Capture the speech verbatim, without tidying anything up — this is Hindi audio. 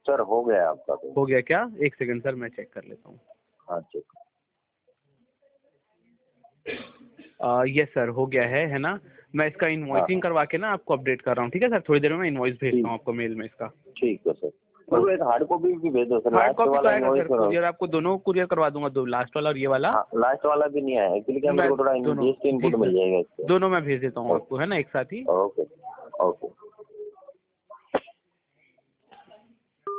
सर हो गया आपका तो। हो गया क्या? एक सेकंड सर, मैं चेक कर लेता हूँ। हाँ चेक। यस सर, हो गया है है ना। मैं इसका इनवॉइसिंग करवा के ना आपको अपडेट कर रहा हूँ। ठीक है सर, थोड़ी देर में मैं इनवॉइस भेजता हूँ आपको मेल में इसका। ठीक है सर। तो एक हार्ड कॉपी भी भेज दो सर। हार्ड लास्ट कॉपी तो वाला आएगा इनवॉइस सर, करो। कुरियर आपको दोनों कुरियर करवा दूंगा, दो लास्ट वाला और ये वाला। हाँ लास्ट वाला भी नहीं आया एक्चुअली, क्या मेरे को थोड़ा दोनों जीएसटी जी इनपुट मिल सर, जाएगा इससे। दोनों मैं भेज देता हूँ आपको, है ना, एक साथ ही। Okay okay.